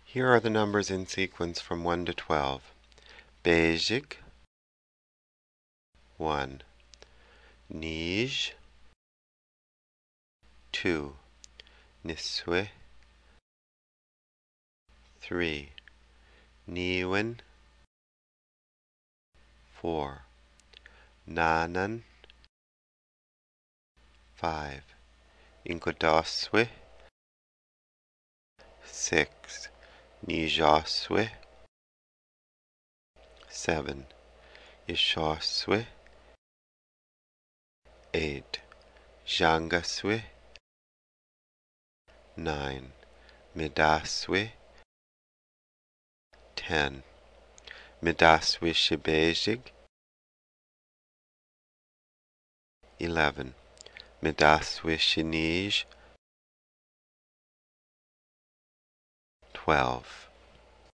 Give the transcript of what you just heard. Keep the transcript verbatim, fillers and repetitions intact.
Here are the numbers in sequence from one to twelve. Bejig, one. Nij, two. Niswe, three. Niwen, four. Nanan, five. Inkodaswe, six. Nijaswe, seven. Ishaswe, eight. Jangaswe, nine. Midaswe, ten. Midaswe shibejig, eleven. Midaswe shinij, twelve.